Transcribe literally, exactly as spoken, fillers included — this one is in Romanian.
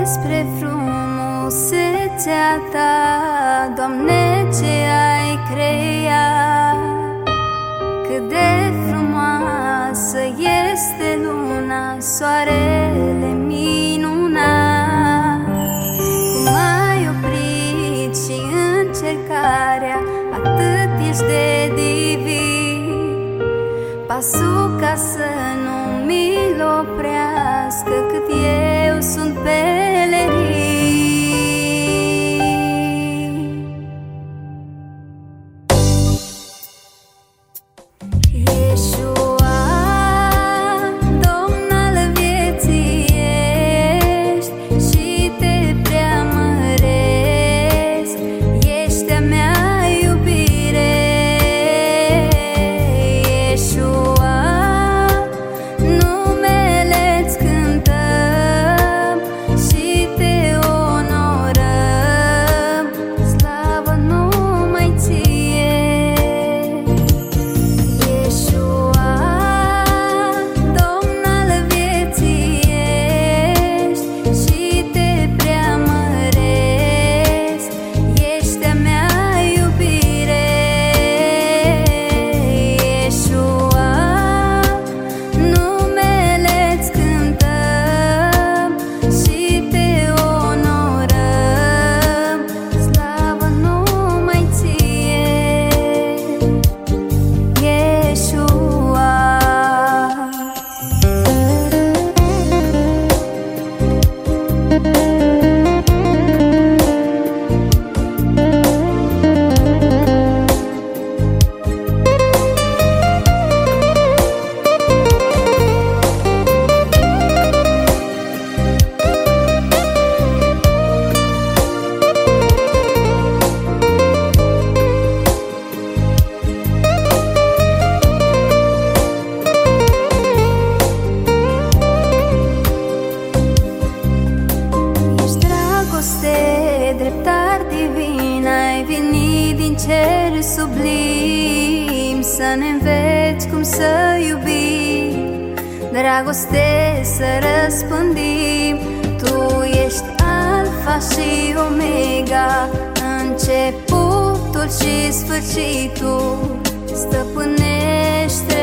despre frumusețea ta, Doamne, ce ai creat. Cât de frumoasă este luna, soarele minunat. Cum ai oprit și încercarea, atât ești de divin. Pasul ca să nu mi-l oprească, cât eu sunt pelerin. Iesua, Domn al vieții ești și te preamăresc, ești a mea iubire. Iesua, numele-ți cântăm și te onorăm, slavă numai ție. Iesua, Domn al vieții ești și te preamăresc, ești a mea iubire. Iesua, numele-ți cântăm și te onorăm, slavă numai ție. Iesua. Ești dragoste, dreptar divin, ai venit din cer sublim să ne înveți cum să iubim, dragoste să răspândim. Tu ești Alfa și Omega, începutul și sfârșitul, stăpânește